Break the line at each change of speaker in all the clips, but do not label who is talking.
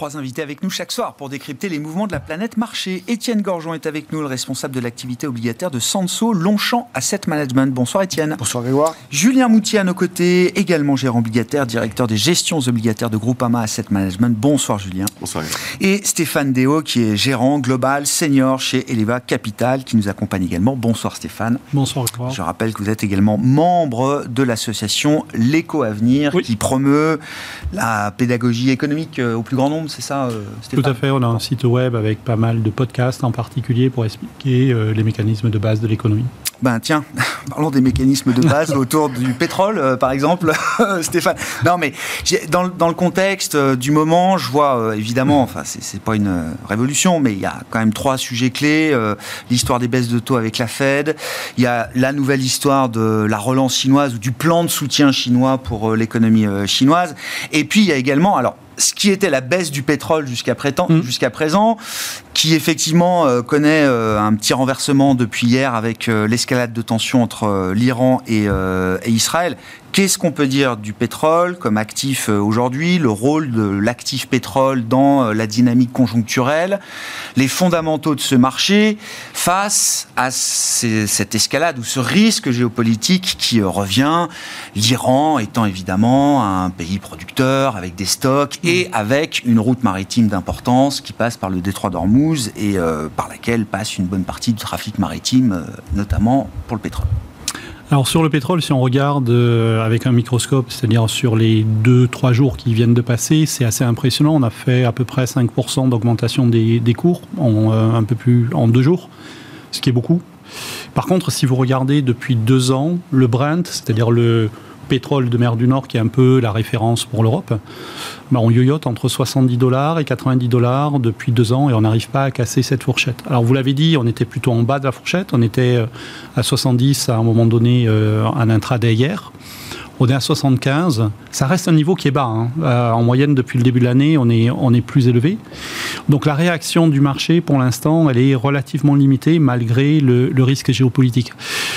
3 invités avec nous chaque soir pour décrypter les mouvements de la planète marché. Étienne Gorgeon est avec nous, le responsable de l'activité obligataire de Sansot Longchamp Asset Management. Bonsoir Étienne.
Bonsoir Grégoire.
Julien Moutier à nos côtés, également gérant obligataire, directeur des gestions obligataires de Groupama Asset Management. Bonsoir Julien.
Bonsoir.
Et Stéphane Déo qui est gérant global senior chez Eleva Capital qui nous accompagne également. Bonsoir Stéphane.
Bonsoir Grégoire.
Je rappelle que vous êtes également membre de l'association l'Éco-Avenir qui promeut la pédagogie économique au plus grand nombre, c'est ça Stéphane ?
Tout à fait, on a un site web avec pas mal de podcasts en particulier pour expliquer les mécanismes de base de l'économie.
Ben tiens, parlons des mécanismes de base autour du pétrole, par exemple, Stéphane. Non, mais dans le contexte du moment, je vois évidemment, enfin, c'est pas une révolution, mais il y a quand même 3 sujets clés. L'histoire des baisses de taux avec la Fed, il y a la nouvelle histoire de la relance chinoise ou du plan de soutien chinois pour l'économie chinoise. Et puis, il y a également, alors, ce qui était la baisse du pétrole jusqu'à présent, qui effectivement connaît un petit renversement depuis hier avec l'escalade de tensions entre l'Iran et Israël. Qu'est-ce qu'on peut dire du pétrole comme actif aujourd'hui, le rôle de l'actif pétrole dans la dynamique conjoncturelle, les fondamentaux de ce marché face à cette escalade ou ce risque géopolitique qui revient, l'Iran étant évidemment un pays producteur avec des stocks et avec une route maritime d'importance qui passe par le détroit d'Ormuz et par laquelle passe une bonne partie du trafic maritime, notamment pour le pétrole.
Alors sur le pétrole, si on regarde avec un microscope, c'est-à-dire sur les 2-3 jours qui viennent de passer, c'est assez impressionnant. On a fait à peu près 5% d'augmentation des cours un peu plus en 2 jours, ce qui est beaucoup. Par contre, si vous regardez depuis 2 ans, le Brent, c'est-à-dire le pétrole de mer du Nord, qui est un peu la référence pour l'Europe, on yoyote entre $70 et $90 depuis 2 ans et on n'arrive pas à casser cette fourchette. Alors vous l'avez dit, on était plutôt en bas de la fourchette, on était à 70 à un moment donné en intraday hier. On est à 75, ça reste un niveau qui est bas. En moyenne, depuis le début de l'année, on est plus élevé. Donc la réaction du marché, pour l'instant, elle est relativement limitée malgré le risque géopolitique.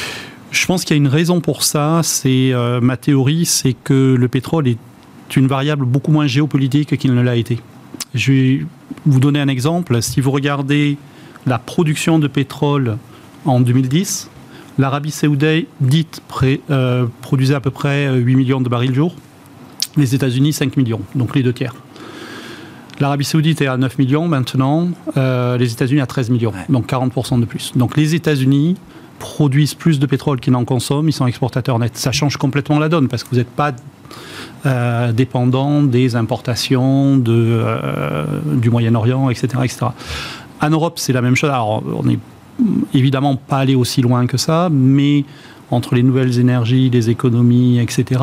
Je pense qu'il y a une raison pour ça, c'est ma théorie, c'est que le pétrole est une variable beaucoup moins géopolitique qu'il ne l'a été. Je vais vous donner un exemple. Si vous regardez la production de pétrole en 2010, l'Arabie Saoudite produisait à peu près 8 millions de barils jour, les États-Unis 5 millions, donc les 2 tiers. L'Arabie Saoudite est à 9 millions maintenant, les États-Unis à 13 millions, donc 40% de plus. Donc les États-Unis produisent plus de pétrole qu'ils n'en consomment, ils sont exportateurs nets. Ça change complètement la donne parce que vous n'êtes pas dépendant des importations du Moyen-Orient, etc., etc. En Europe, c'est la même chose. Alors, on n'est évidemment pas allé aussi loin que ça, mais entre les nouvelles énergies, les économies, etc.,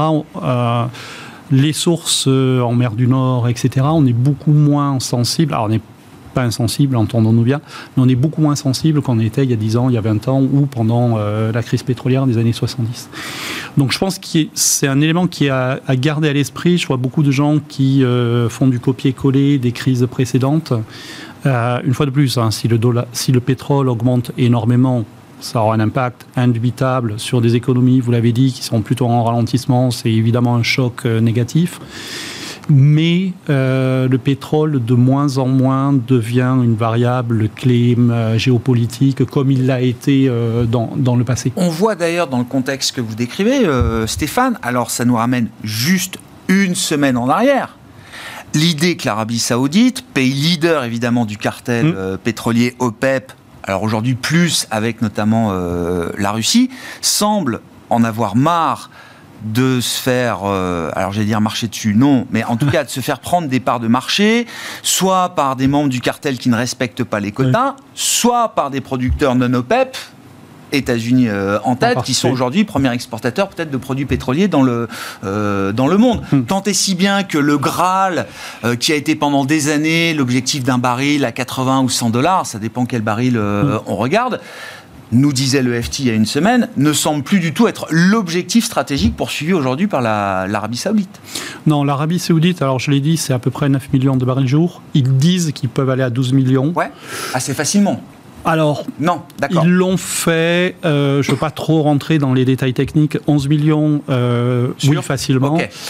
les sources en mer du Nord, etc., on est beaucoup moins sensible. Alors, on n'est pas insensible, entendons-nous bien, mais on est beaucoup moins sensible qu'on était il y a 10 ans, il y a 20 ans, ou pendant la crise pétrolière des années 70. Donc je pense que c'est un élément qui est à garder à l'esprit. Je vois beaucoup de gens qui font du copier-coller des crises précédentes. Une fois de plus, si le pétrole augmente énormément, ça aura un impact indubitable sur des économies, vous l'avez dit, qui sont plutôt en ralentissement. C'est évidemment un choc négatif. Mais le pétrole, de moins en moins, devient une variable clé géopolitique, comme il l'a été dans le passé.
On voit d'ailleurs dans le contexte que vous décrivez, Stéphane, alors ça nous ramène juste une semaine en arrière. L'idée que l'Arabie Saoudite, pays leader évidemment du cartel pétrolier OPEP, alors aujourd'hui plus avec notamment la Russie, semble en avoir marre de se faire, alors j'allais dire marcher dessus, non, mais en tout cas de se faire prendre des parts de marché, soit par des membres du cartel qui ne respectent pas les quotas, soit par des producteurs non OPEP, États-Unis en tête, qui sont aujourd'hui premiers exportateurs peut-être de produits pétroliers dans le monde. Tant et si bien que le Graal, qui a été pendant des années l'objectif d'un baril à 80 ou 100 $, ça dépend quel baril on regarde, nous disait le FT il y a une semaine, ne semble plus du tout être l'objectif stratégique poursuivi aujourd'hui par l'Arabie Saoudite.
Non, l'Arabie Saoudite, alors je l'ai dit, c'est à peu près 9 millions de barils jour. Ils disent qu'ils peuvent aller à 12 millions.
Ouais, assez facilement.
Alors,
non, d'accord.
Ils l'ont fait, je ne veux pas trop rentrer dans les détails techniques, 11 millions, oui, facilement. Okay.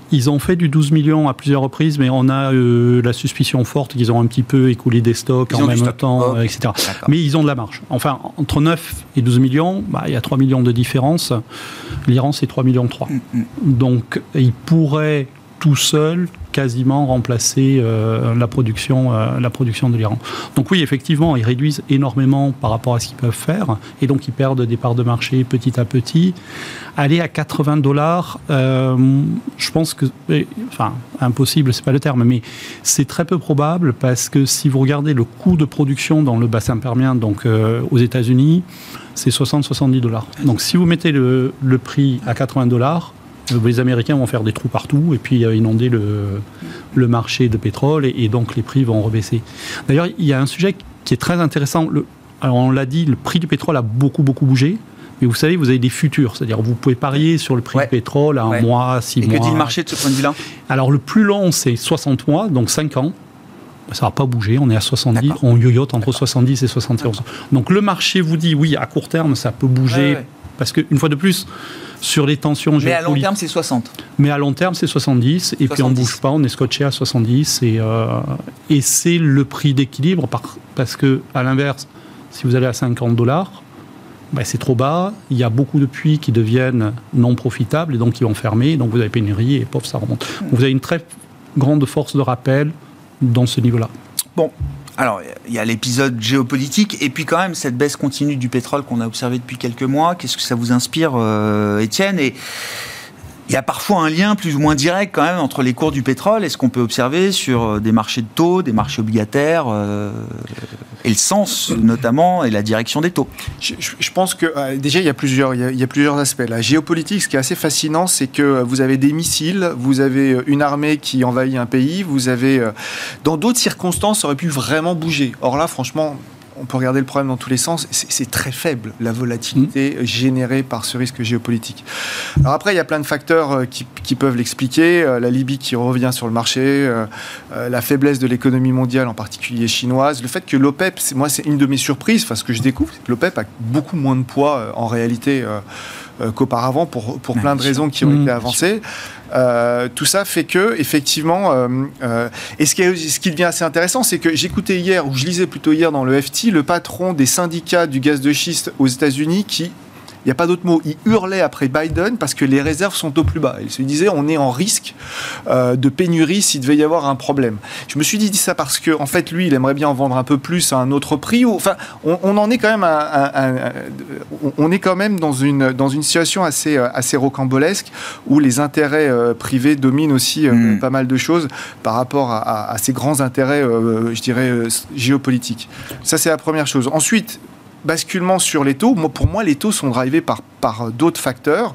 Ils ont fait du 12 millions à plusieurs reprises, mais on a la suspicion forte qu'ils ont un petit peu écoulé des stocks en même temps, etc. D'accord. Mais ils ont de la marge. Enfin, entre 9 et 12 millions, il y a 3 millions de différence. L'Iran, c'est 3,3 millions. Donc, ils pourraient tout seuls quasiment remplacer la production de l'Iran. Donc oui, effectivement, ils réduisent énormément par rapport à ce qu'ils peuvent faire, et donc ils perdent des parts de marché petit à petit. Aller à $80, je pense que, enfin, impossible, c'est pas le terme, mais c'est très peu probable, parce que si vous regardez le coût de production dans le bassin permien, donc aux États-Unis, c'est $60-70. Donc si vous mettez le prix à $80, les Américains vont faire des trous partout et puis inonder le marché de pétrole et donc les prix vont rebaisser. D'ailleurs, il y a un sujet qui est très intéressant. Alors on l'a dit, le prix du pétrole a beaucoup bougé. Mais vous savez, vous avez des futurs. C'est-à-dire vous pouvez parier sur le prix du pétrole à un mois, 6 mois.
Et que dit le marché de ce point de vue-là ?
Alors le plus long, c'est 60 mois, donc 5 ans. Ça va pas bouger, on est à 70, on yoyote entre 70 et 71. Donc le marché vous dit, oui, à court terme, ça peut bouger, parce qu'une fois de plus, sur les tensions géopolitiques...
Mais à long terme, c'est 60.
Mais à long terme, c'est 70, et 70. Puis on ne bouge pas, on est scotché à 70, et c'est le prix d'équilibre, parce que à l'inverse, si vous allez à $50, c'est trop bas, il y a beaucoup de puits qui deviennent non profitables, et donc qui vont fermer, donc vous avez pénurie, et pof, ça remonte. Donc vous avez une très grande force de rappel dans ce niveau-là.
Bon, alors il y a l'épisode géopolitique et puis quand même cette baisse continue du pétrole qu'on a observée depuis quelques mois. Qu'est-ce que ça vous inspire, Étienne ? Et il y a parfois un lien plus ou moins direct quand même entre les cours du pétrole et ce qu'on peut observer sur des marchés de taux, des marchés obligataires et le sens notamment et la direction des taux.
Je pense que déjà il y a plusieurs aspects. La géopolitique, ce qui est assez fascinant, c'est que vous avez des missiles, vous avez une armée qui envahit un pays, vous avez dans d'autres circonstances ça aurait pu vraiment bouger. Or là, franchement, on peut regarder le problème dans tous les sens, c'est très faible, la volatilité générée par ce risque géopolitique. Alors après, il y a plein de facteurs qui peuvent l'expliquer. La Libye qui revient sur le marché, la faiblesse de l'économie mondiale, en particulier chinoise, le fait que l'OPEP, c'est une de mes surprises, ce que je découvre, c'est que l'OPEP a beaucoup moins de poids en réalité qu'auparavant pour plein de raisons qui ont été avancées. Tout ça fait que, effectivement, et ce qui devient assez intéressant, c'est que j'écoutais hier, ou je lisais plutôt hier dans le FT, le patron des syndicats du gaz de schiste aux États-Unis qui, il n'y a pas d'autre mot, il hurlait après Biden parce que les réserves sont au plus bas. Il se disait, on est en risque de pénurie s'il devait y avoir un problème. Je me suis dit ça parce que, en fait, lui, il aimerait bien en vendre un peu plus à un autre prix. Enfin, on en est quand même on est quand même dans une situation assez rocambolesque où les intérêts privés dominent aussi pas mal de choses par rapport à ces grands intérêts, je dirais, géopolitiques. Ça, c'est la première chose. Ensuite, basculement sur les taux. Pour moi, les taux sont drivés par d'autres facteurs.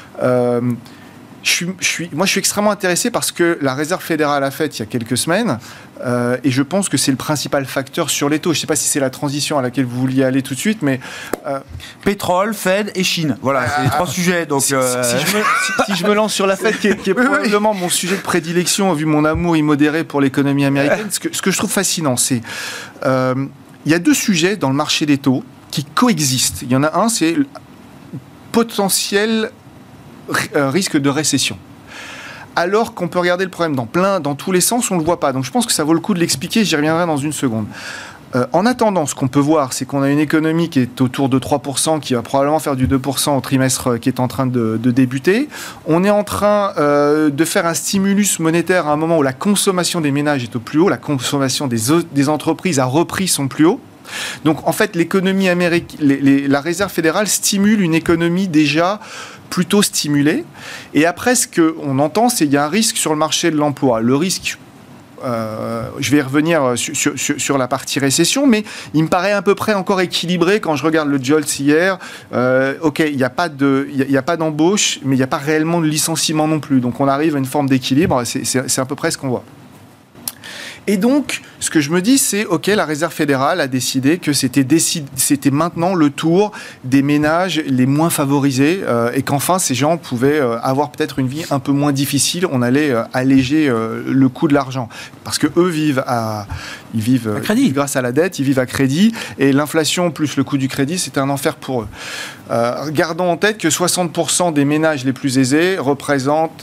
Je suis extrêmement intéressé parce que la Réserve fédérale a fait il y a quelques semaines et je pense que c'est le principal facteur sur les taux. Je ne sais pas si c'est la transition à laquelle vous vouliez aller tout de suite, mais...
Pétrole, Fed et Chine. Voilà, c'est les trois sujets. Donc,
si je me lance sur la Fed, qui est probablement mon sujet de prédilection, vu mon amour immodéré pour l'économie américaine, ce que je trouve fascinant, c'est... il y a deux sujets dans le marché des taux qui coexistent. Il y en a un, c'est potentiel risque de récession. Alors qu'on peut regarder le problème dans tous les sens, on ne le voit pas. Donc je pense que ça vaut le coup de l'expliquer, j'y reviendrai dans une seconde. En attendant, ce qu'on peut voir, c'est qu'on a une économie qui est autour de 3%, qui va probablement faire du 2% au trimestre qui est en train de débuter. On est en train de faire un stimulus monétaire à un moment où la consommation des ménages est au plus haut, la consommation des entreprises a repris son plus haut. Donc en fait, l'économie américaine, la Réserve fédérale stimule une économie déjà plutôt stimulée. Et après, ce qu'on entend, c'est qu'il y a un risque sur le marché de l'emploi. Le risque... je vais y revenir sur la partie récession, mais il me paraît à peu près encore équilibré quand je regarde le JOLTS hier. Ok, il n'y a pas d'embauche, mais il n'y a pas réellement de licenciement non plus. Donc on arrive à une forme d'équilibre, c'est à peu près ce qu'on voit. Et donc, ce que je me dis, c'est, OK, la Réserve fédérale a décidé que c'était maintenant le tour des ménages les moins favorisés et qu'enfin, ces gens pouvaient avoir peut-être une vie un peu moins difficile. On allait alléger le coût de l'argent. Parce qu'eux vivent à crédit. Grâce à la dette, ils vivent à crédit. Et l'inflation plus le coût du crédit, c'est un enfer pour eux. Gardons en tête que 60% des ménages les plus aisés représentent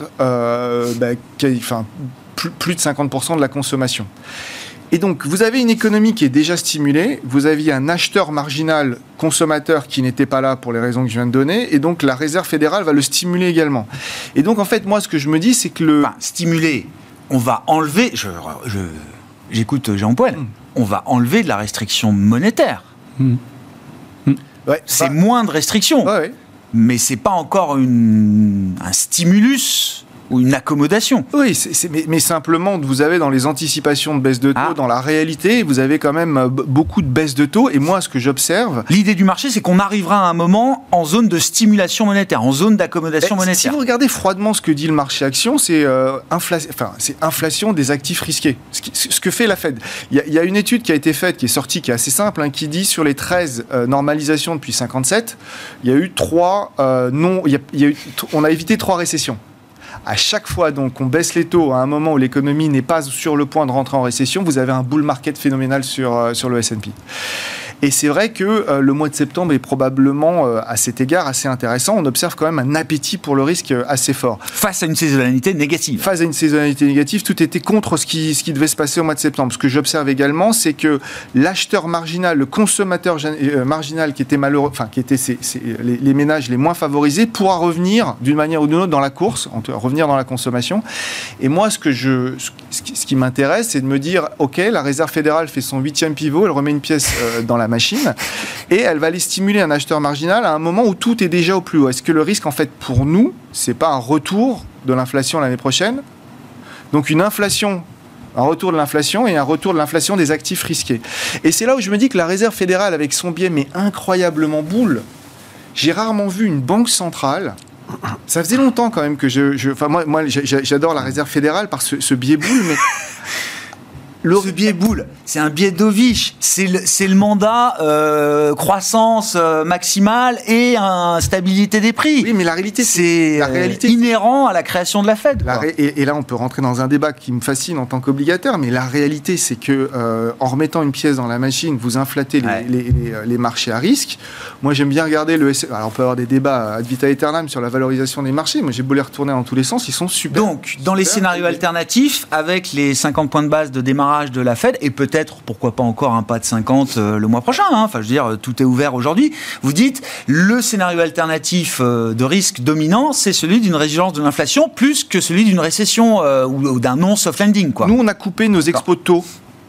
plus de 50% de la consommation. Et donc, vous avez une économie qui est déjà stimulée, vous aviez un acheteur marginal consommateur qui n'était pas là pour les raisons que je viens de donner, et donc la Réserve fédérale va le stimuler également. Et donc, en fait, moi, ce que je me dis, c'est que
stimuler, on va enlever... J'écoute Jérôme Poel. On va enlever de la restriction monétaire.
Ouais,
c'est moins de restrictions.
Ouais.
Mais c'est pas encore un stimulus ou une accommodation.
Oui, mais simplement, vous avez dans les anticipations de baisse de taux, dans la réalité, vous avez quand même beaucoup de baisse de taux. Et moi, ce que j'observe...
L'idée du marché, c'est qu'on arrivera à un moment en zone de stimulation monétaire, en zone d'accommodation monétaire.
Si vous regardez froidement ce que dit le marché action, c'est inflation des actifs risqués. Ce que fait la Fed. Il y a une étude qui a été faite, qui est sortie, qui est assez simple, qui dit sur les 13 normalisations depuis 57, il y a eu on a évité 3 récessions. À chaque fois donc on baisse les taux à un moment où l'économie n'est pas sur le point de rentrer en récession, vous avez un bull market phénoménal sur le S&P. Et c'est vrai que le mois de septembre est probablement, à cet égard, assez intéressant. On observe quand même un appétit pour le risque assez fort.
Face à une saisonnalité négative.
Face à une saisonnalité négative, tout était contre ce qui devait se passer au mois de septembre. Ce que j'observe également, c'est que l'acheteur marginal, le consommateur marginal qui était malheureux, qui étaient les ménages les moins favorisés, pourra revenir d'une manière ou d'une autre dans la course, revenir dans la consommation. Et moi, ce qui m'intéresse, c'est de me dire, OK, la Réserve fédérale fait son 8e pivot, elle remet une pièce dans la machine et elle va aller stimuler un acheteur marginal à un moment où tout est déjà au plus haut. Est-ce que le risque, en fait, pour nous, c'est pas un retour de l'inflation l'année prochaine? Donc un retour de l'inflation et un retour de l'inflation des actifs risqués. Et c'est là où je me dis que la Réserve fédérale, avec son biais, mais incroyablement boule, j'ai rarement vu une banque centrale. Ça faisait longtemps quand même que moi j'adore la Réserve fédérale par ce biais boule, mais...
Ce biais boule, c'est un biais Dovich, c'est le mandat croissance maximale et stabilité des prix.
Oui, mais la réalité,
c'est inhérent à la création de la Fed.
Et là, on peut rentrer dans un débat qui me fascine en tant qu'obligataire, mais la réalité, c'est que en remettant une pièce dans la machine, vous inflatez les marchés à risque. Moi, j'aime bien regarder Alors, on peut avoir des débats ad vitam aeternam sur la valorisation des marchés. Moi, j'ai beau les retourner dans tous les sens, ils sont super.
Donc, dans les scénarios alternatifs, avec les 50 points de base de démarrage de la Fed, et peut-être, pourquoi pas encore un pas de 50 le mois prochain, Enfin, je veux dire, tout est ouvert aujourd'hui. Vous dites, le scénario alternatif de risque dominant, c'est celui d'une résilience de l'inflation, plus que celui d'une récession ou d'un non-soft landing, quoi.
Nous, on a coupé nos expos de taux.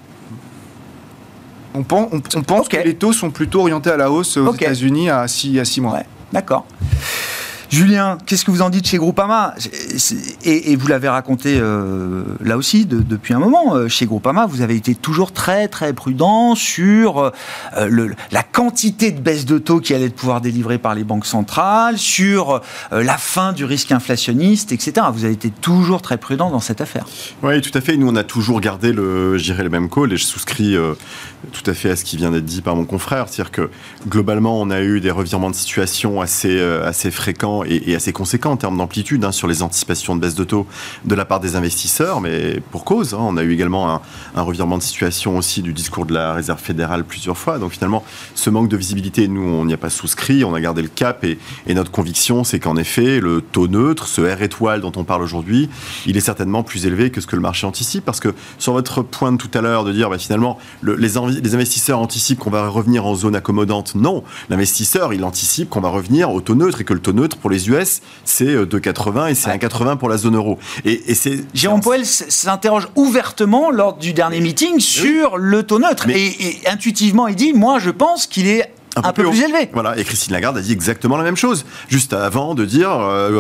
On pense que les taux sont plutôt orientés à la hausse aux États-Unis à 6 mois.
Ouais, d'accord. Julien, qu'est-ce que vous en dites chez Groupama ? Et vous l'avez raconté là aussi depuis un moment. Chez Groupama, vous avez été toujours très très prudent sur la quantité de baisse de taux qui allait pouvoir délivrer par les banques centrales, sur la fin du risque inflationniste, etc. Vous avez été toujours très prudent dans cette affaire.
Oui, tout à fait. Nous, on a toujours gardé le même call, et je souscris tout à fait à ce qui vient d'être dit par mon confrère. C'est-à-dire que globalement, on a eu des revirements de situation assez fréquents et assez conséquent en termes d'amplitude sur les anticipations de baisse de taux de la part des investisseurs, mais pour cause. On a eu également un revirement de situation aussi du discours de la Réserve fédérale plusieurs fois. Donc finalement, ce manque de visibilité, nous, on n'y a pas souscrit, on a gardé le cap, et notre conviction, c'est qu'en effet, le taux neutre, ce R étoile dont on parle aujourd'hui, il est certainement plus élevé que ce que le marché anticipe, parce que sur votre point de tout à l'heure de dire finalement, les investisseurs anticipent qu'on va revenir en zone accommodante. Non, l'investisseur, il anticipe qu'on va revenir au taux neutre, et que le taux neutre pour les US, c'est 2,80 et c'est 1,80 pour la zone euro. Et c'est
Jérôme Poel s'interroge ouvertement lors du dernier meeting sur le taux neutre. Et intuitivement, il dit, moi, je pense qu'il est un peu plus élevé.
Voilà, et Christine Lagarde a dit exactement la même chose, juste avant de dire,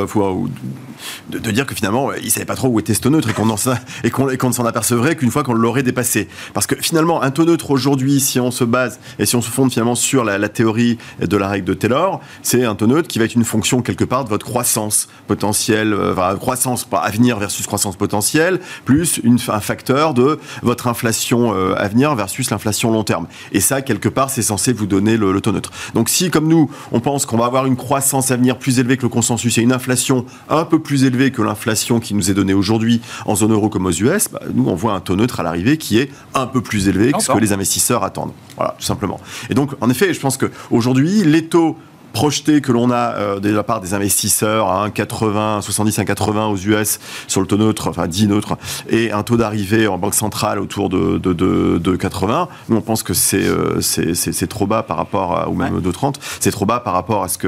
de dire que finalement, il ne savait pas trop où était ce taux neutre et qu'on ne s'en apercevrait qu'une fois qu'on l'aurait dépassé. Parce que finalement, un taux neutre aujourd'hui, si on se base et si on se fonde finalement sur la théorie de la règle de Taylor, c'est un taux neutre qui va être une fonction quelque part de votre croissance potentielle, croissance à venir versus croissance potentielle, plus un facteur de votre inflation à venir versus l'inflation long terme. Et ça, quelque part, c'est censé vous donner le taux neutre. Donc si, comme nous, on pense qu'on va avoir une croissance à venir plus élevée que le consensus et une inflation un peu plus élevée que l'inflation qui nous est donnée aujourd'hui en zone euro comme aux US, nous, on voit un taux neutre à l'arrivée qui est un peu plus élevé que ce que les investisseurs attendent. Voilà, tout simplement. Et donc, en effet, je pense qu'aujourd'hui, les taux projeté que l'on a de la part des investisseurs à 1,80, 70 à 80 aux US sur le taux neutre, enfin 10 neutre, et un taux d'arrivée en banque centrale autour de 80. Nous, on pense que c'est trop bas par rapport ou même de 30, c'est trop bas par rapport à ce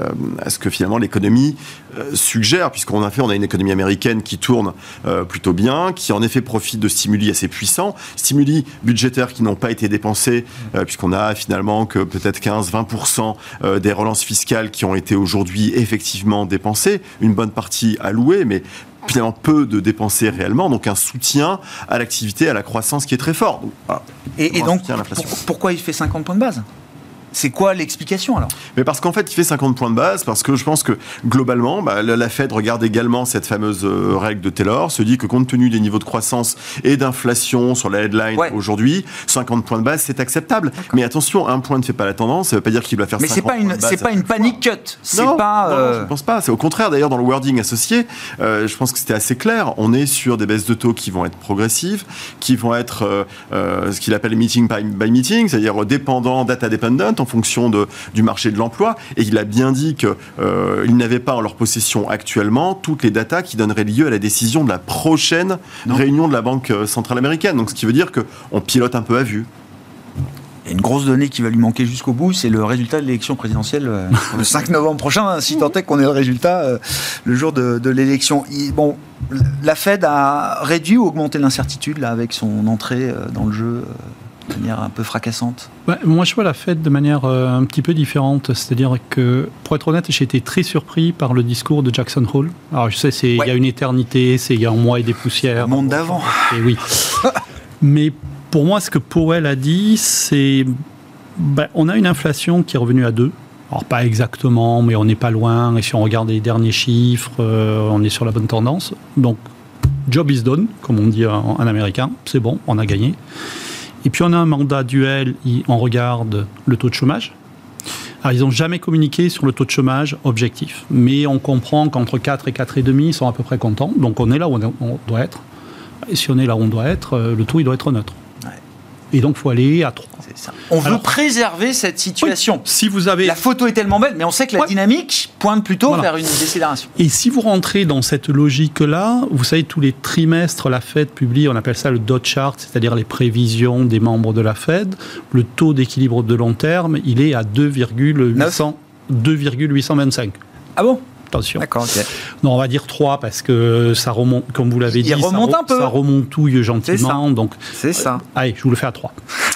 que finalement l'économie suggère, puisqu'on a une économie américaine qui tourne plutôt bien, qui en effet profite de stimuli assez puissants, stimuli budgétaires qui n'ont pas été dépensés, puisqu'on a finalement que peut-être 15-20% des relances fiscales qui ont été aujourd'hui effectivement dépensées, une bonne partie allouée, mais finalement peu de dépensés réellement, donc un soutien à l'activité, à la croissance qui est très fort. Donc, voilà,
et donc, pourquoi il fait 50 points de base ? C'est quoi l'explication alors ?
Mais parce qu'en fait, il fait 50 points de base, parce que je pense que globalement, la Fed regarde également cette fameuse règle de Taylor, se dit que compte tenu des niveaux de croissance et d'inflation sur la headline aujourd'hui, 50 points de base, c'est acceptable. D'accord. Mais attention, un point ne fait pas la tendance, ça ne veut pas dire qu'il va faire 50 points de base.
Mais c'est pas une panic cut.
Non, je ne pense pas. C'est au contraire, d'ailleurs, dans le wording associé, je pense que c'était assez clair. On est sur des baisses de taux qui vont être progressives, qui vont être ce qu'il appelle meeting by meeting, c'est-à-dire dépendant, data dependent, en fonction du marché de l'emploi, et il a bien dit qu'ils n'avaient pas en leur possession actuellement toutes les datas qui donneraient lieu à la décision de la prochaine réunion de la Banque centrale américaine. Donc ce qui veut dire qu'on pilote un peu à vue.
Il y a une grosse donnée qui va lui manquer jusqu'au bout, c'est le résultat de l'élection présidentielle le 5 novembre prochain, si tant est qu'on ait le résultat le jour de l'élection. Bon, la Fed a réduit ou augmenté l'incertitude là, avec son entrée dans le jeu de manière un peu fracassante.
Moi, je vois la Fed de manière un petit peu différente. C'est-à-dire que, pour être honnête, j'ai été très surpris par le discours de Jackson Hole. Alors, je sais, il y a une éternité, c'est il y a un mois et des poussières.
Le monde d'avant.
Et oui. Mais pour moi, ce que Powell a dit, c'est... on a une inflation qui est revenue à 2. Alors, pas exactement, mais on n'est pas loin. Et si on regarde les derniers chiffres, on est sur la bonne tendance. Donc, job is done, comme on dit en américain. C'est bon, on a gagné. Et puis on a un mandat duel, on regarde le taux de chômage. Alors ils n'ont jamais communiqué sur le taux de chômage objectif, mais on comprend qu'entre 4 et 4,5, ils sont à peu près contents. Donc on est là où on doit être. Et si on est là où on doit être, le taux il doit être neutre. Ouais. Et donc il faut aller à 3.
C'est ça. On veut préserver cette situation.
Oui, si vous avez...
La photo est tellement belle, mais on sait que la dynamique pointe plutôt vers une décélération.
Et si vous rentrez dans cette logique-là, vous savez, tous les trimestres, la Fed publie, on appelle ça le dot chart, c'est-à-dire les prévisions des membres de la Fed. Le taux d'équilibre de long terme, il est à 2,825.
Ah bon ?
Attention.
D'accord, ok.
Non, on va dire 3 parce que ça remonte, comme vous l'avez dit,
remonte un peu.
Ça remontouille gentiment.
C'est ça.
Allez, je vous le fais à 3.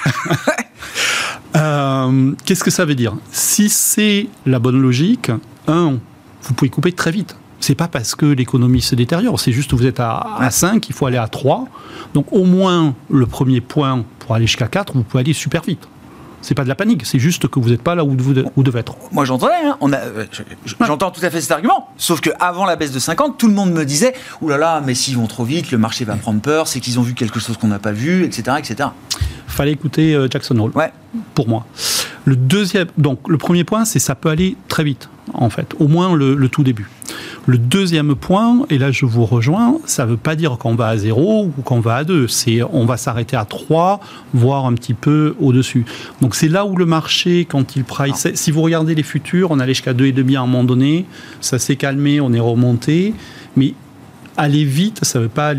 Qu'est-ce que ça veut dire ? Si c'est la bonne logique, vous pouvez couper très vite. C'est pas parce que l'économie se détériore, c'est juste que vous êtes à 5, il faut aller à 3. Donc au moins, le premier point, pour aller jusqu'à 4, vous pouvez aller super vite. C'est pas de la panique, c'est juste que vous n'êtes pas là où vous devez être.
Moi j'entendais, j'entends tout à fait cet argument. Sauf qu'avant la baisse de 50, tout le monde me disait « Ouh là là, mais s'ils vont trop vite, le marché va prendre peur, c'est qu'ils ont vu quelque chose qu'on n'a pas vu, etc. etc. »
Fallait écouter Jackson Hole, pour moi. Le premier point, c'est ça peut aller très vite, en fait, au moins le tout début. Le deuxième point, et là je vous rejoins, ça ne veut pas dire qu'on va à 0 ou qu'on va à 2, on va s'arrêter à 3, voire un petit peu au-dessus. Donc c'est là où le marché, quand il price, si vous regardez les futurs, on allait jusqu'à 2,5 à un moment donné, ça s'est calmé, on est remonté, mais aller vite, ça ne veut pas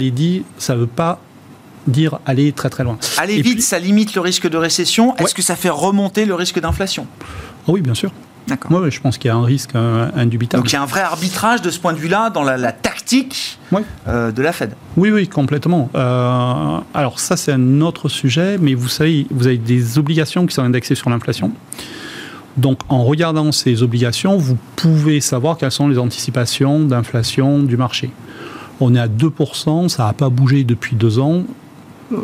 dire aller très très loin.
Aller vite, ça limite le risque de récession. Est-ce que ça fait remonter le risque d'inflation ?
Oui, bien sûr.
D'accord.
Ouais, je pense qu'il y a un risque indubitable.
Donc il y a un vrai arbitrage de ce point de vue-là dans la tactique de la Fed.
Oui, complètement. Alors ça, c'est un autre sujet, mais vous savez, vous avez des obligations qui sont indexées sur l'inflation. Donc, en regardant ces obligations, vous pouvez savoir quelles sont les anticipations d'inflation du marché. On est à 2%, ça n'a pas bougé depuis 2 ans. Je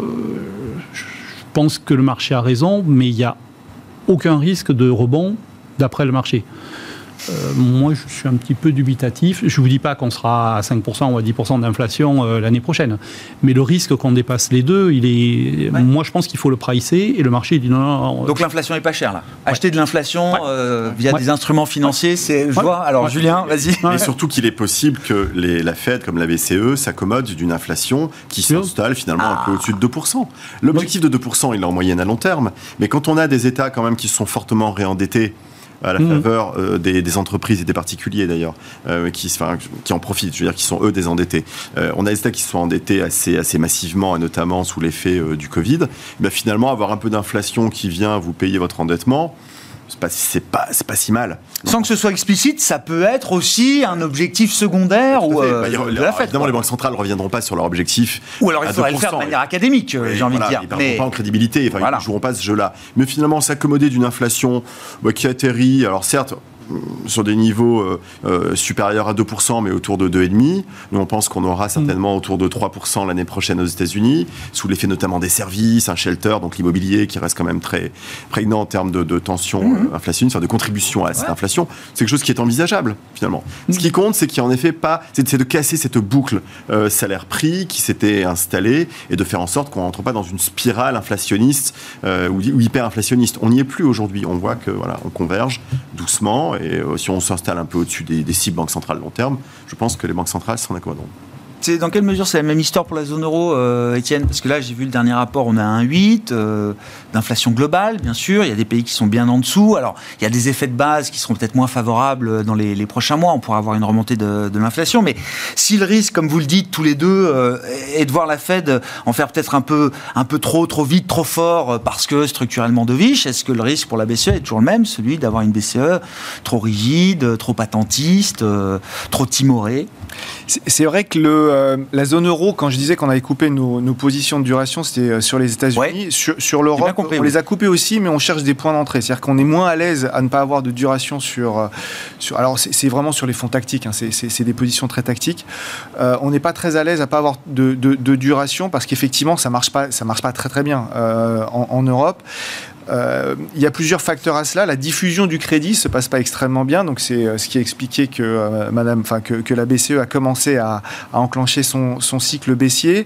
pense que le marché a raison, mais il n'y a aucun risque de rebond d'après le marché. Moi, je suis un petit peu dubitatif. Je ne vous dis pas qu'on sera à 5% ou à 10% d'inflation l'année prochaine. Mais le risque qu'on dépasse les deux, moi, je pense qu'il faut le pricer et le marché dit non.
Donc l'inflation n'est pas chère, là. Acheter de l'inflation via des instruments financiers, c'est... Je vois. Alors, Julien, vas-y.
Mais surtout qu'il est possible que la Fed, comme la BCE, s'accommode d'une inflation qui s'installe finalement un peu au-dessus de 2%. L'objectif de 2%, il est en moyenne à long terme. Mais quand on a des États quand même qui sont fortement réendettés, à la faveur des entreprises et des particuliers d'ailleurs, qui en profitent, je veux dire, qui sont eux désendettés. On a des États qui sont endettés assez massivement, et notamment sous l'effet du Covid. Mais finalement, avoir un peu d'inflation qui vient vous payer votre endettement, c'est pas si mal.
Sans que ce soit explicite, ça peut être aussi un objectif secondaire de la Fed.
Évidemment, les banques centrales ne reviendront pas sur leur objectif.
Ou alors il faudrait le faire de manière académique, j'ai envie de dire.
Ils ne perdront pas en crédibilité, ils ne joueront pas ce jeu-là. Mais finalement, s'accommoder d'une inflation qui atterrit, alors certes, sur des niveaux supérieurs à 2%, mais autour de 2,5%. Nous, on pense qu'on aura certainement autour de 3% l'année prochaine aux États-Unis, sous l'effet notamment des services, un shelter, donc l'immobilier qui reste quand même très prégnant en termes de tension inflationniste, de contribution à cette inflation. C'est quelque chose qui est envisageable, finalement. Ce qui compte, c'est qu'il n'y a en effet pas... C'est de casser cette boucle salaire-prix qui s'était installée et de faire en sorte qu'on ne rentre pas dans une spirale inflationniste ou hyper-inflationniste. On n'y est plus aujourd'hui. On voit que on converge doucement. Et si on s'installe un peu au-dessus des cibles banques centrales long terme, je pense que les banques centrales s'en accommoderont.
Dans quelle mesure c'est la même histoire pour la zone euro, Étienne ? Parce que là, j'ai vu le dernier rapport, on a un 8 d'inflation globale, bien sûr. Il y a des pays qui sont bien en dessous. Alors, il y a des effets de base qui seront peut-être moins favorables dans les prochains mois. On pourra avoir une remontée de l'inflation. Mais si le risque, comme vous le dites tous les deux, est de voir la Fed en faire peut-être un peu trop vite, trop fort, parce que structurellement dovish, est-ce que le risque pour la BCE est toujours le même, celui d'avoir une BCE trop rigide, trop attentiste, trop timorée ?
C'est vrai que la zone euro, quand je disais qu'on avait coupé nos positions de duration, c'était sur les États-Unis. Ouais. Sur l'Europe, on les a coupées aussi, mais on cherche des points d'entrée. C'est-à-dire qu'on est moins à l'aise à ne pas avoir de duration sur alors, c'est vraiment sur les fonds tactiques. C'est des positions très tactiques. On n'est pas très à l'aise à ne pas avoir de duration parce qu'effectivement, ça marche pas très très bien en Europe. Il y a plusieurs facteurs à cela. La diffusion du crédit se passe pas extrêmement bien, donc c'est ce qui a expliqué que que la BCE a commencé à enclencher son cycle baissier.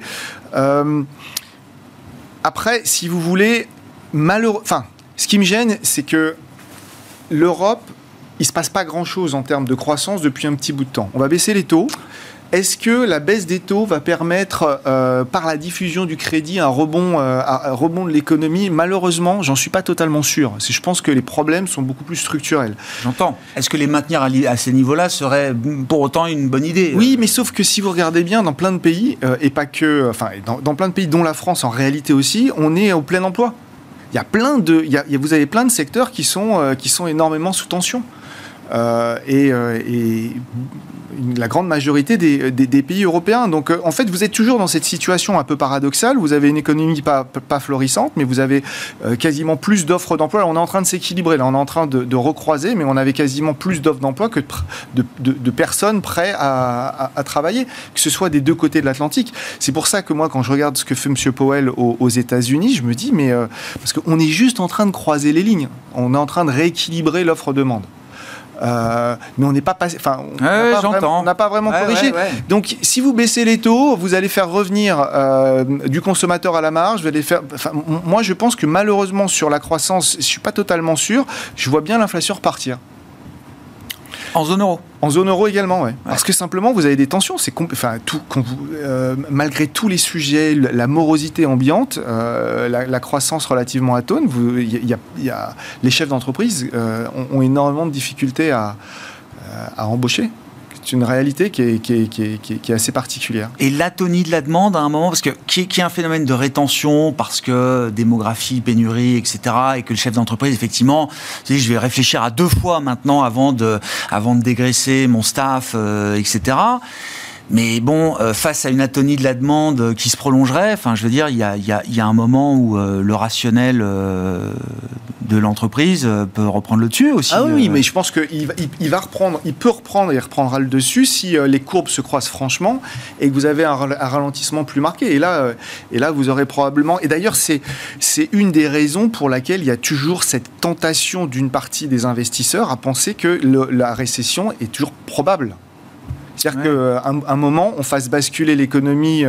Après, si vous voulez, ce qui me gêne, c'est que l'Europe, il se passe pas grand-chose en termes de croissance depuis un petit bout de temps. On va baisser les taux. Est-ce que la baisse des taux va permettre, par la diffusion du crédit, un rebond de l'économie ? Malheureusement, j'en suis pas totalement sûr. Je pense que les problèmes sont beaucoup plus structurels.
J'entends. Est-ce que les maintenir à ces niveaux-là serait pour autant une bonne idée ?
Oui, mais sauf que si vous regardez bien, dans plein de pays, et pas que... dans plein de pays, dont la France en réalité aussi, on est au plein emploi. Il y a vous avez plein de secteurs qui sont énormément sous tension. La grande majorité des pays européens. Donc, en fait, vous êtes toujours dans cette situation un peu paradoxale. Vous avez une économie pas florissante, mais vous avez quasiment plus d'offres d'emploi. Là, on est en train de s'équilibrer. Là, on est en train de recroiser, mais on avait quasiment plus d'offres d'emploi que de personnes prêtes à travailler, que ce soit des deux côtés de l'Atlantique. C'est pour ça que moi, quand je regarde ce que fait M. Powell aux États-Unis, je me dis, mais parce qu'on est juste en train de croiser les lignes. On est en train de rééquilibrer l'offre-demande. Mais on n'est pas passé. On n'a pas vraiment corrigé. Ouais. Donc, si vous baissez les taux, vous allez faire revenir du consommateur à la marge. Vous allez faire. Moi, je pense que malheureusement sur la croissance, je suis pas totalement sûr. Je vois bien l'inflation repartir.
En zone euro.
En zone euro également, ouais. Parce que simplement, vous avez des tensions. Malgré tous les sujets, la morosité ambiante, la croissance relativement atone, les chefs d'entreprise ont énormément de difficultés à embaucher. C'est une réalité qui est assez particulière.
Et l'atonie de la demande à un moment, parce que qui est un phénomène de rétention, parce que démographie, pénurie, etc., et que le chef d'entreprise, effectivement, je vais réfléchir à 2 fois maintenant avant de dégraisser mon staff, etc. Mais bon, face à une atonie de la demande qui se prolongerait, enfin, je veux dire, il y a un moment où le rationnel de l'entreprise peut reprendre le dessus aussi.
Ah oui, mais je pense qu'il va reprendre, il peut reprendre et il reprendra le dessus si les courbes se croisent franchement et que vous avez un ralentissement plus marqué. Et là, vous aurez probablement... Et d'ailleurs, c'est une des raisons pour laquelle il y a toujours cette tentation d'une partie des investisseurs à penser que la récession est toujours probable. C'est-à-dire qu'à un moment, on fasse basculer l'économie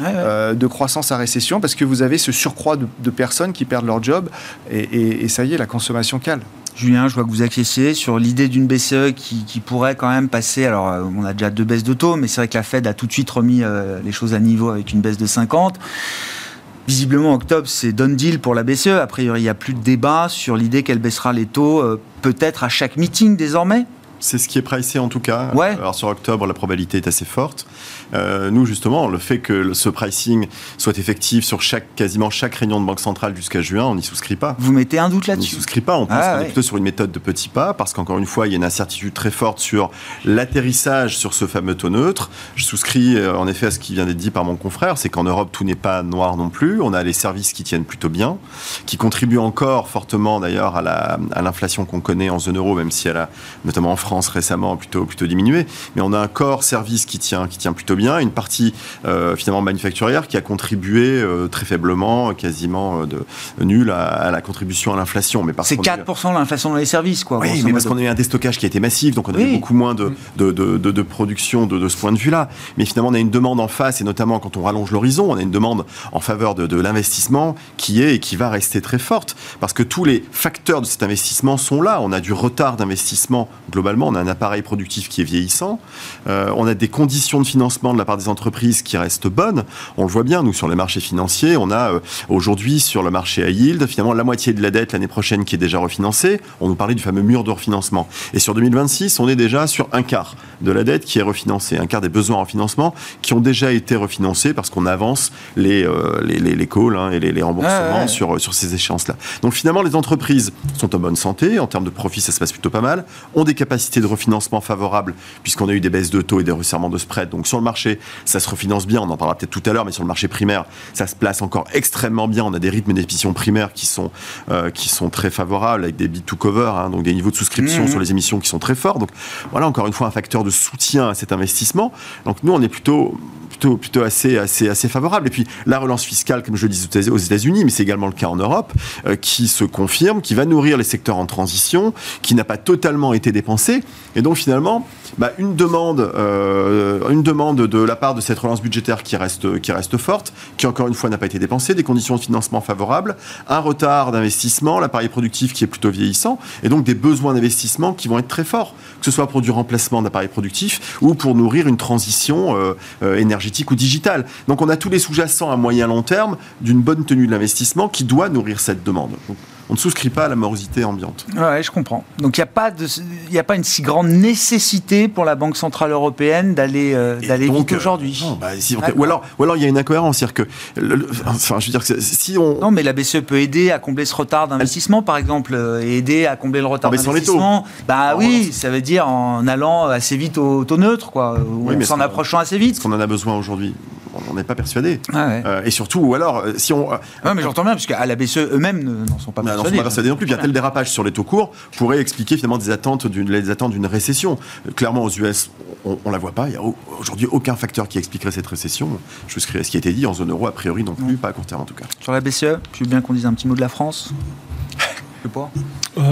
de croissance à récession parce que vous avez ce surcroît de personnes qui perdent leur job et ça y est, la consommation cale.
Julien, je vois que vous acquiescez sur l'idée d'une BCE qui pourrait quand même passer... Alors, on a déjà 2 baisses de taux, mais c'est vrai que la Fed a tout de suite remis les choses à niveau avec une baisse de 50. Visiblement, octobre, c'est done deal pour la BCE. A priori, il n'y a plus de débat sur l'idée qu'elle baissera les taux peut-être à chaque meeting désormais.
C'est ce qui est pricé en tout cas.
Ouais.
Alors sur octobre, la probabilité est assez forte. Nous, justement, le fait que ce pricing soit effectif sur quasiment chaque réunion de Banque centrale jusqu'à juin, on n'y souscrit pas.
Vous mettez un doute
On
là-dessus?
n'y souscrit pas. On pense qu'on est plutôt sur une méthode de petits pas, parce qu'encore une fois, il y a une incertitude très forte sur l'atterrissage sur ce fameux taux neutre. Je souscris en effet à ce qui vient d'être dit par mon confrère, c'est qu'en Europe, tout n'est pas noir non plus. On a les services qui tiennent plutôt bien, qui contribuent encore fortement d'ailleurs à l'inflation qu'on connaît en zone euro, même si elle a, notamment en France récemment, plutôt diminué. Mais on a un corps service qui tient plutôt bien, une partie finalement manufacturière qui a contribué très faiblement, quasiment nul à la contribution à l'inflation. Mais
c'est 4% l'inflation dans les services, quoi.
Oui, mais parce qu'on a eu un déstockage qui a été massif, donc on a eu beaucoup moins de production de ce point de vue-là. Mais finalement, on a une demande en face, et notamment quand on rallonge l'horizon, on a une demande en faveur de l'investissement qui est et qui va rester très forte, parce que tous les facteurs de cet investissement sont là. On a du retard d'investissement globalement, on a un appareil productif qui est vieillissant, on a des conditions de financement de la part des entreprises qui restent bonnes. On le voit bien, nous, sur les marchés financiers, on a aujourd'hui sur le marché à yield, finalement la moitié de la dette l'année prochaine qui est déjà refinancée. On nous parlait du fameux mur de refinancement. Et sur 2026, on est déjà sur un quart de la dette qui est refinancée, un quart des besoins en financement qui ont déjà été refinancés parce qu'on avance les calls et les remboursements sur ces échéances-là. Donc finalement, les entreprises sont en bonne santé. En termes de profit, ça se passe plutôt pas mal. Ont des capacités de refinancement favorables puisqu'on a eu des baisses de taux et des resserrements de spread. Donc sur le marché, ça se refinance bien. On en parlera peut-être tout à l'heure, mais sur le marché primaire, ça se place encore extrêmement bien. On a des rythmes d'émission primaires qui sont très favorables avec des bid to cover, donc des niveaux de souscription sur les émissions qui sont très forts. Donc voilà, encore une fois, un facteur de soutien à cet investissement. Donc nous, on est plutôt assez favorable. Et puis la relance fiscale, comme je le disais aux États-Unis, mais c'est également le cas en Europe, qui se confirme, qui va nourrir les secteurs en transition, qui n'a pas totalement été dépensé. Et donc finalement, une demande de la part de cette relance budgétaire qui reste forte, qui encore une fois n'a pas été dépensée, des conditions de financement favorables, un retard d'investissement, l'appareil productif qui est plutôt vieillissant, et donc des besoins d'investissement qui vont être très forts, que ce soit pour du remplacement d'appareils productifs ou pour nourrir une transition énergétique ou digitale. Donc on a tous les sous-jacents à moyen long terme d'une bonne tenue de l'investissement qui doit nourrir cette demande. Donc, on ne souscrit pas à la morosité ambiante.
Ouais, je comprends. Donc il n'y a pas une si grande nécessité pour la Banque Centrale Européenne d'aller vite aujourd'hui.
Ou alors il y a une incohérence, c'est-à-dire que, si on...
Non, mais la BCE peut aider à combler ce retard d'investissement, par exemple, et aider à combler le retard d'investissement. Ça veut dire en allant assez vite au taux neutre, quoi, ou en s'en approchant assez vite.
Est-ce qu'on en a besoin aujourd'hui ? On n'est pas persuadé. Et surtout, ou alors, si on...
mais j'entends bien, parce qu'à la BCE, eux-mêmes n'en sont pas persuadés.
N'en sont pas persuadés non plus. Puis un tel dérapage sur les taux courts pourrait expliquer finalement les attentes d'une récession. Clairement, aux US, on ne la voit pas. Il n'y a aujourd'hui aucun facteur qui expliquerait cette récession. Je souscris à ce qui a été dit. En zone euro, a priori non plus, pas à court terme en tout cas.
Sur la BCE, je veux bien qu'on dise un petit mot de la France. Je sais pas.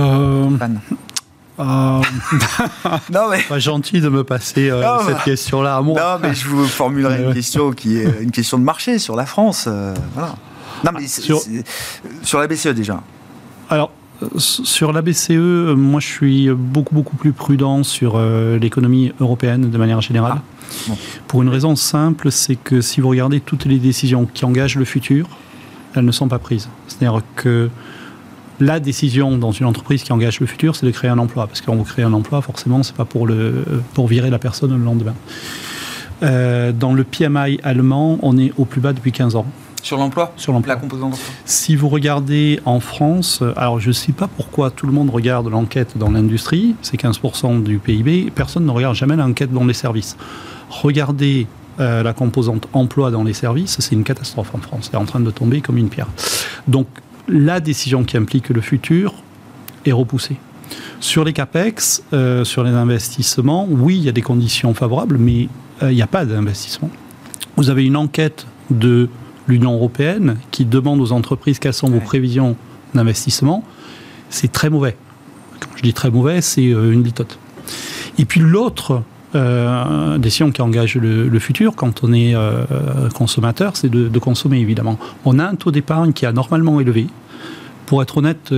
Non, mais... Pas gentil de me passer cette question-là à moi.
Non, mais je vous formulerai une question qui est une question de marché sur la France. Voilà. Non, mais sur la BCE déjà.
Alors, sur la BCE, moi je suis beaucoup plus prudent sur l'économie européenne de manière générale. Bon. Pour une raison simple, c'est que si vous regardez toutes les décisions qui engagent le futur, elles ne sont pas prises. C'est-à-dire que la décision dans une entreprise qui engage le futur, c'est de créer un emploi. Parce qu'on veut créer un emploi, forcément, c'est pas pour virer la personne le lendemain. Dans le PMI allemand, on est au plus bas depuis 15 ans.
Sur l'emploi ?
Sur l'emploi.
La composante d'emploi.
Si vous regardez en France, alors je ne sais pas pourquoi tout le monde regarde l'enquête dans l'industrie, c'est 15% du PIB, personne ne regarde jamais l'enquête dans les services. Regardez la composante emploi dans les services, c'est une catastrophe en France. C'est en train de tomber comme une pierre. Donc, la décision qui implique le futur est repoussée. Sur les CAPEX, sur les investissements, oui, il y a des conditions favorables, mais il n'y a pas d'investissement. Vous avez une enquête de l'Union européenne qui demande aux entreprises quelles sont vos prévisions d'investissement. C'est très mauvais. Quand je dis très mauvais, c'est une litote. Et puis l'autre décision qui engage le futur, quand on est consommateur, c'est de consommer, évidemment. On a un taux d'épargne qui est anormalement élevé. Pour être honnête,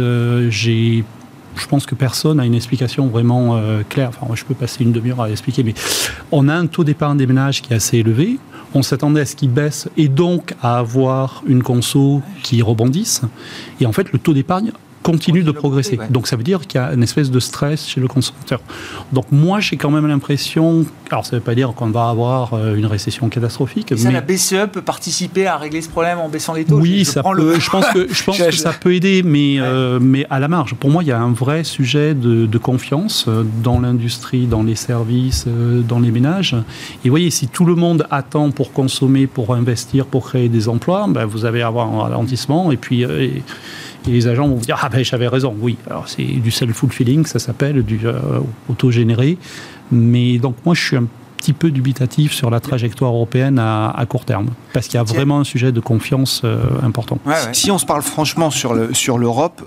je pense que personne n'a une explication vraiment claire. Enfin, moi, je peux passer une demi-heure à l'expliquer, mais on a un taux d'épargne des ménages qui est assez élevé. On s'attendait à ce qu'il baisse et donc à avoir une conso qui rebondisse. Et en fait, le taux d'épargne continue de progresser. Ouais. Donc ça veut dire qu'il y a une espèce de stress chez le consommateur. Donc moi, j'ai quand même l'impression... Alors ça ne veut pas dire qu'on va avoir une récession catastrophique.
Et ça, la BCE peut participer à régler ce problème en baissant les taux?
Oui, je pense que ça peut aider, mais à la marge. Pour moi, il y a un vrai sujet de confiance dans l'industrie, dans les services, dans les ménages. Et vous voyez, si tout le monde attend pour consommer, pour investir, pour créer des emplois, ben, vous allez avoir un ralentissement et puis... Et les agents vont vous dire « Ah ben j'avais raison, oui ». Alors c'est du self-fulfilling, ça s'appelle, du auto-généré. Mais donc moi je suis un petit peu dubitatif sur la trajectoire européenne à court terme. Parce qu'il y a vraiment un sujet de confiance important.
Ouais. Si on se parle franchement sur l'Europe,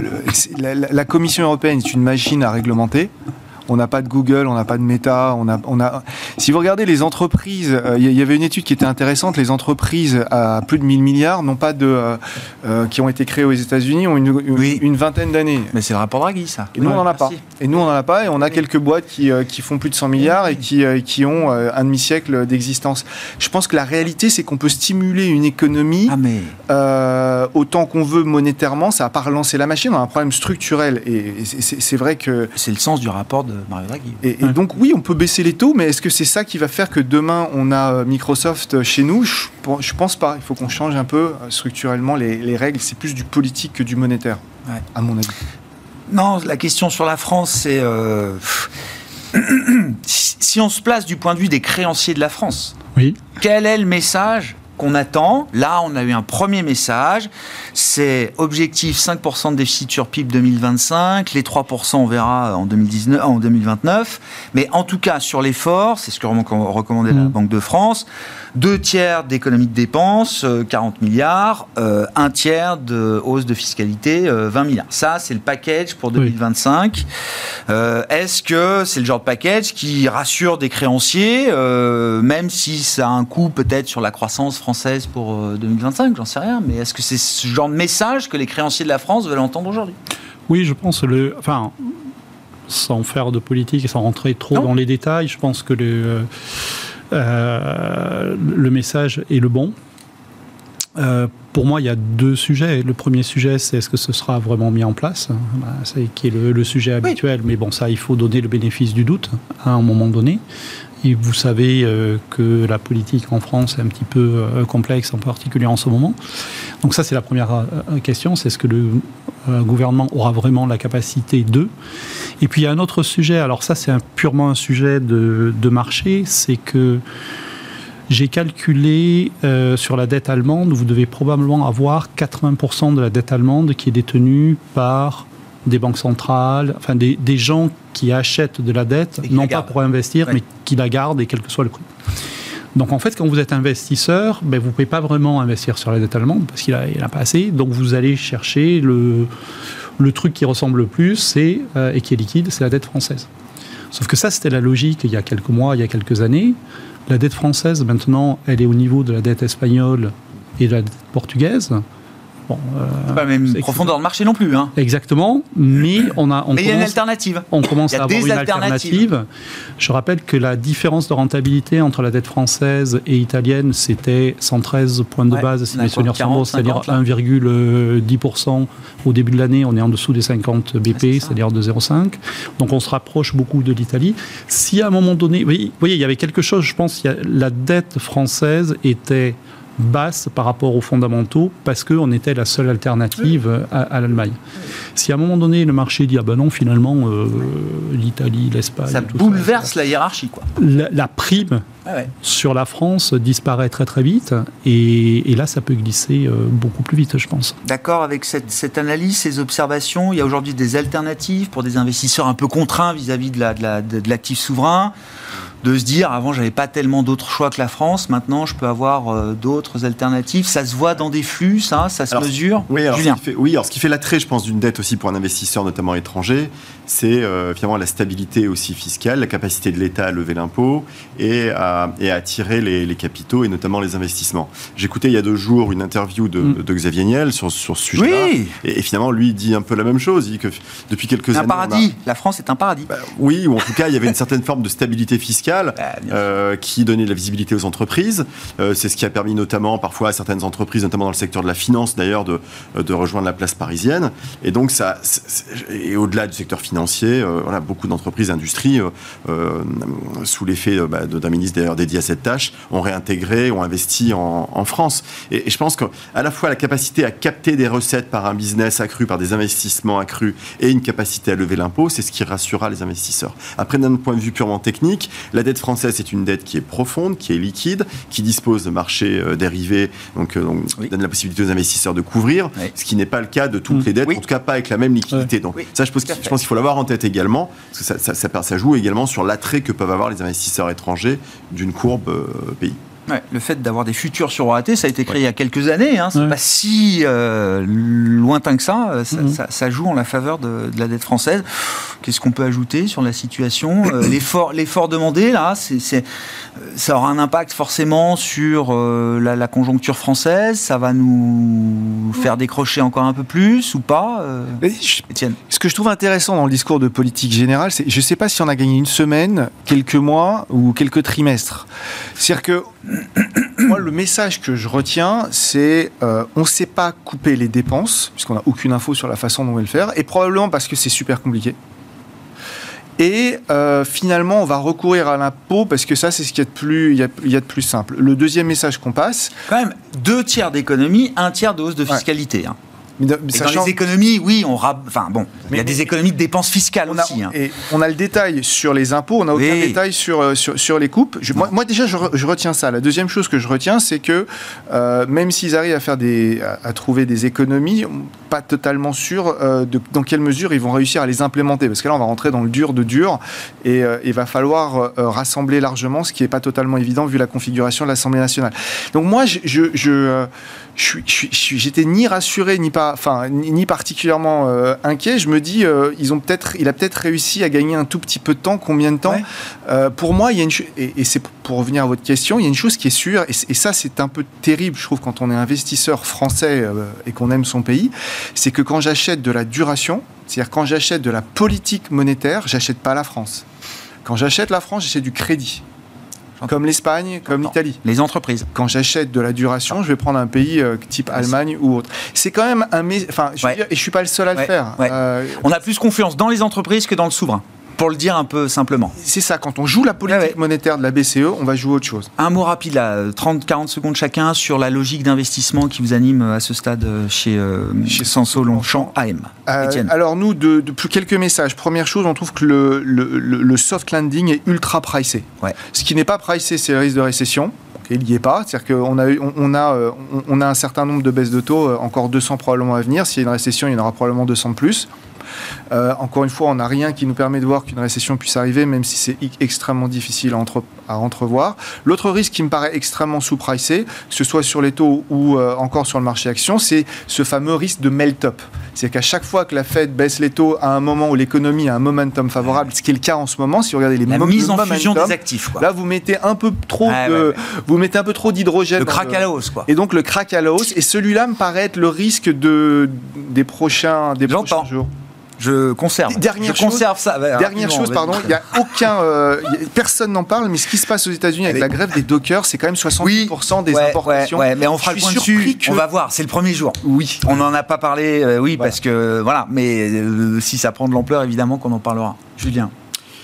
la Commission européenne est une machine à réglementer. On n'a pas de Google, on n'a pas de Meta. Si vous regardez les entreprises, il y avait une étude qui était intéressante. Les entreprises à plus de 1000 milliards n'ont pas qui ont été créées aux États-Unis ont une vingtaine d'années.
Mais c'est le rapport Draghi, ça.
Et nous, on n'en a pas. Et nous, on n'en a pas. Et on a quelques boîtes qui font plus de 100 milliards et qui ont un demi-siècle d'existence. Je pense que la réalité, c'est qu'on peut stimuler une économie autant qu'on veut monétairement. Ça va pas relancer la machine. On a un problème structurel. Et c'est vrai que...
C'est le sens du rapport de Mario Draghi.
Et donc oui, on peut baisser les taux, mais est-ce que c'est ça qui va faire que demain on a Microsoft chez nous? Je pense pas. Il faut qu'on change un peu structurellement les règles. C'est plus du politique que du monétaire, à mon avis.
Non, la question sur la France, c'est si on se place du point de vue des créanciers de la France, quel est le message qu'on attend? Là, on a eu un premier message, c'est objectif 5% de déficit sur PIB 2025, les 3% on verra en 2029, mais en tout cas sur l'effort, c'est ce que recommandait la Banque de France, 2/3 d'économie de dépenses, 40 milliards, 1/3 de hausse de fiscalité, 20 milliards. Ça, c'est le package pour 2025. Est-ce que c'est le genre de package qui rassure des créanciers, même si ça a un coût peut-être sur la croissance française pour 2025, j'en sais rien, mais est-ce que c'est ce genre de message que les créanciers de la France veulent entendre aujourd'hui?
Oui, je pense, sans faire de politique et sans rentrer trop dans les détails, je pense que le message est le bon. Pour moi, il y a deux sujets. Le premier sujet, c'est est-ce que ce sera vraiment mis en place, qui est le sujet habituel. Mais bon, ça, il faut donner le bénéfice du doute à un moment donné. Et vous savez que la politique en France est un petit peu complexe, en particulier en ce moment. Donc ça, c'est la première question. C'est est-ce que le gouvernement aura vraiment la capacité de... Et puis, il y a un autre sujet. Alors ça, c'est purement un sujet de marché. C'est que j'ai calculé sur la dette allemande, vous devez probablement avoir 80% de la dette allemande qui est détenue par des banques centrales, enfin des gens qui achètent de la dette, non pas pour investir, mais qui la gardent et quel que soit le prix. Donc en fait, quand vous êtes investisseur, vous ne pouvez pas vraiment investir sur la dette allemande parce qu'il n'a pas assez. Donc vous allez chercher le truc qui ressemble le plus et qui est liquide, c'est la dette française. Sauf que ça, c'était la logique il y a quelques mois, il y a quelques années. La dette française, maintenant, elle est au niveau de la dette espagnole et de la dette portugaise.
Bon, c'est pas la même profondeur de marché non plus. Hein.
Exactement, mais
il y a une alternative.
On commence à avoir une alternative. Je rappelle que la différence de rentabilité entre la dette française et italienne, c'était 113 points de base, si mes souvenirs sont bons, c'est-à-dire 1,10% au début de l'année. On est en dessous des 50 BP, c'est-à-dire de 0,5. Donc on se rapproche beaucoup de l'Italie. Si à un moment donné, vous voyez, il y avait quelque chose, je pense, la dette française était basse par rapport aux fondamentaux parce qu'on était la seule alternative à l'Allemagne. Si à un moment donné le marché dit non, finalement l'Italie, l'Espagne,
ça bouleverse la hiérarchie, quoi.
La prime sur la France disparaît très très vite et là ça peut glisser beaucoup plus vite, je pense.
D'accord avec cette analyse, ces observations. Il y a aujourd'hui des alternatives pour des investisseurs un peu contraints vis-à-vis de l'actif souverain, de se dire, avant, j'avais pas tellement d'autres choix que la France, maintenant, je peux avoir d'autres alternatives. Ça se voit dans des flux, ça se mesure.
Oui, alors ce qui fait l'attrait, je pense, d'une dette aussi pour un investisseur, notamment étranger, c'est finalement la stabilité aussi fiscale, la capacité de l'État à lever l'impôt et à attirer les capitaux et notamment les investissements. J'écoutais il y a 2 jours une interview de Xavier Niel sur ce sujet-là.
Oui.
Et finalement, lui, il dit un peu la même chose. Il dit que depuis quelques années...
Un paradis. La France est un paradis.
Oui, ou en tout cas, il y avait une certaine forme de stabilité fiscale qui donnait de la visibilité aux entreprises. C'est ce qui a permis notamment parfois à certaines entreprises, notamment dans le secteur de la finance d'ailleurs, de rejoindre la place parisienne. Et donc, et au-delà du secteur financier, beaucoup d'entreprises, d'industries, sous l'effet d'un ministre d'ailleurs dédié à cette tâche, ont réintégré, ont investi en France. Et je pense qu'à la fois la capacité à capter des recettes par un business accru, par des investissements accrus et une capacité à lever l'impôt, c'est ce qui rassurera les investisseurs. Après, d'un point de vue purement technique, la dette française, c'est une dette qui est profonde, qui est liquide, qui dispose de marchés dérivés, donc donne la possibilité aux investisseurs de couvrir, ce qui n'est pas le cas de toutes les dettes, en tout cas pas avec la même liquidité. Donc ça, je pense qu'il faut l'avoir en tête également, parce que ça joue également sur l'attrait que peuvent avoir les investisseurs étrangers d'une courbe pays.
Ouais, le fait d'avoir des futurs sur OAT, ça a été créé il y a quelques années, c'est pas si lointain que ça. Ça joue en la faveur de la dette française. Qu'est-ce qu'on peut ajouter sur la situation? L'effort demandé, là, ça aura un impact forcément sur la conjoncture française. Ça va nous faire décrocher encore un peu plus ou pas, Étienne?
Ce que je trouve intéressant dans le discours de politique générale, c'est je ne sais pas si on a gagné une semaine, quelques mois ou quelques trimestres. C'est-à-dire que moi, le message que je retiens, c'est on ne sait pas couper les dépenses, puisqu'on n'a aucune info sur la façon dont on va le faire, et probablement parce que c'est super compliqué. Et finalement, on va recourir à l'impôt parce que ça, c'est ce qu'il y a de plus simple. Le deuxième message qu'on passe...
Quand même, 2 tiers d'économie, 1 tiers de hausse de fiscalité. Et dans les économies, oui, il y a des économies de dépenses fiscales aussi.
Et on a le détail sur les impôts, on n'a aucun détail sur les coupes. Moi, déjà, je retiens ça. La deuxième chose que je retiens, c'est que même s'ils arrivent à trouver des économies, pas totalement sûr dans quelle mesure ils vont réussir à les implémenter. Parce que là, on va rentrer dans le dur de dur et il va falloir rassembler largement, ce qui n'est pas totalement évident vu la configuration de l'Assemblée nationale. Donc moi, j'étais ni rassuré ni particulièrement inquiet. Je me dis il a peut-être réussi à gagner un tout petit peu de temps. Combien de temps? Pour moi, il y a et c'est pour revenir à votre question, il y a une chose qui est sûre, et ça c'est un peu terrible, je trouve, quand on est investisseur français et qu'on aime son pays, c'est que quand j'achète de la duration, c'est-à-dire quand j'achète de la politique monétaire, j'achète pas la France. Quand j'achète la France, j'achète du crédit. Comme l'Espagne, comme l'Italie.
Les entreprises.
Quand j'achète de la duration, je vais prendre un pays type Allemagne ou autre. C'est quand même je veux dire, et je suis pas le seul à le faire.
On a plus confiance dans les entreprises que dans le souverain, pour le dire un peu simplement.
C'est ça, quand on joue la politique monétaire de la BCE, on va jouer autre chose.
Un mot rapide, là, 30-40 secondes chacun, sur la logique d'investissement qui vous anime à ce stade chez Sanso Longchamp AM. Étienne.
Alors nous, plus quelques messages. Première chose, on trouve que le soft landing est ultra pricé. Ce qui n'est pas pricé, c'est le risque de récession. Il n'y est pas, c'est-à-dire qu'on a un certain nombre de baisses de taux, encore 200 probablement à venir. S'il y a une récession, il y en aura probablement 200 de plus. Encore une fois, on n'a rien qui nous permet de voir qu'une récession puisse arriver, même si c'est extrêmement difficile à entrevoir. L'autre risque qui me paraît extrêmement sous-pricé, que ce soit sur les taux ou encore sur le marché action, c'est ce fameux risque de melt-up. C'est-à-dire qu'à chaque fois que la Fed baisse les taux à un moment où l'économie a un momentum favorable, ce qui est le cas en ce moment, si vous regardez
la mise en fusion des actifs, quoi.
Là, vous mettez un peu trop vous mettez un peu trop d'hydrogène.
Le crack à la hausse, quoi.
Et donc le crack à la hausse. Et celui-là me paraît être le risque des prochains jours.
Je conserve.
Dernière chose, pardon, il y a personne n'en parle, mais ce qui se passe aux États-Unis avec la grève des dockers, c'est quand même 60% des importations.
Mais on fera le point dessus. On va voir, c'est le premier jour.
Oui.
On n'en a pas parlé, parce que voilà, mais si ça prend de l'ampleur, évidemment qu'on en parlera. Julien.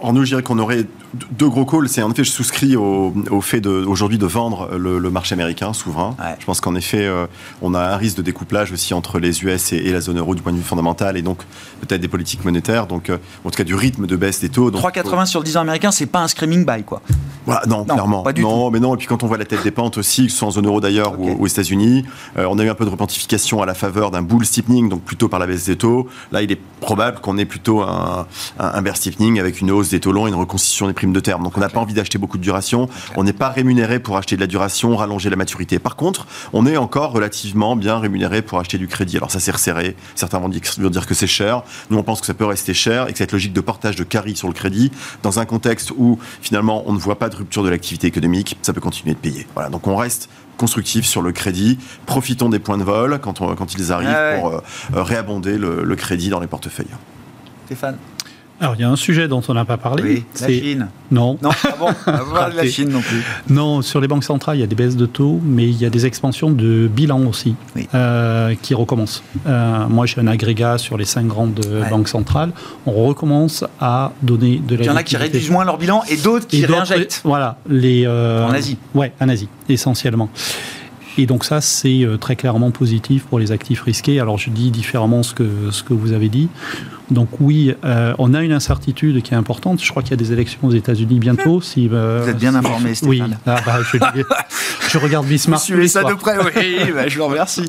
Alors nous, je dirais qu'on aurait deux gros calls. C'est en effet, je souscris au fait aujourd'hui de vendre le marché américain souverain. Ouais. Je pense qu'en effet, on a un risque de découplage aussi entre les US et la zone euro du point de vue fondamental, et donc peut-être des politiques monétaires. Donc, en tout cas, du rythme de baisse des taux.
3,80 sur le 10 ans américain, c'est pas un screaming buy, quoi.
Voilà, non, clairement.
Pas du tout.
Mais non. Et puis quand on voit la tête des pentes aussi, que ce soit en zone euro d'ailleurs ou aux États-Unis, on a eu un peu de repentification à la faveur d'un bull steepening, donc plutôt par la baisse des taux. Là, il est probable qu'on ait plutôt un bear steepening avec une hausse des taux longs et une reconstitution des primes de terme. Donc on n'a pas envie d'acheter beaucoup de duration. On n'est pas rémunéré pour acheter de la duration, rallonger la maturité. Par contre, on est encore relativement bien rémunéré pour acheter du crédit. Alors ça s'est resserré. Certains vont dire que c'est cher. Nous, on pense que ça peut rester cher et que cette logique de portage de carry sur le crédit, dans un contexte où finalement on ne voit pas de rupture de l'activité économique, ça peut continuer de payer. Voilà. Donc on reste constructif sur le crédit. Profitons des points de vol quand ils arrivent pour réabonder le crédit dans les portefeuilles.
Stéphane.
Alors, il y a un sujet dont on n'a pas parlé.
Oui, la Chine.
Non.
Non, ah bon, on va voir la Chine non plus.
Non, sur les banques centrales, il y a des baisses de taux, mais il y a des expansions de bilan aussi qui recommencent. Moi, j'ai un agrégat sur les 5 grandes banques centrales. On recommence à donner de la liquidité.
Il y en a qui réduisent moins leur bilan et d'autres qui réinjectent.
Voilà.
En Asie.
Oui, en Asie, essentiellement. Et donc ça, c'est très clairement positif pour les actifs risqués. Alors je dis différemment ce que vous avez dit. Donc oui, on a une incertitude qui est importante. Je crois qu'il y a des élections aux États-Unis bientôt. Vous
êtes bien informé, Stéphane.
Oui, je regarde Bismarck.
Je suis ça de près, oui, je vous remercie.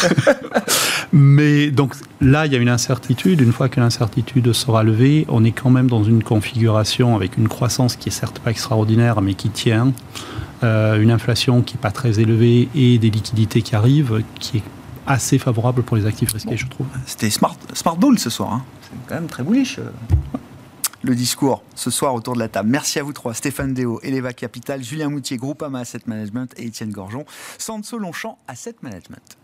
Mais donc là, il y a une incertitude. Une fois que l'incertitude sera levée, on est quand même dans une configuration avec une croissance qui est certes pas extraordinaire, mais qui tient. Une inflation qui n'est pas très élevée et des liquidités qui arrivent, qui est assez favorable pour les actifs risqués, je trouve.
C'était smart bull ce soir. Hein. C'est quand même très bullish. Le discours ce soir autour de la table. Merci à vous trois, Stéphane Déo, Eleva Capital, Julien Moutier, Groupama Asset Management et Étienne Gorgeon, Sanso Longchamp Asset Management.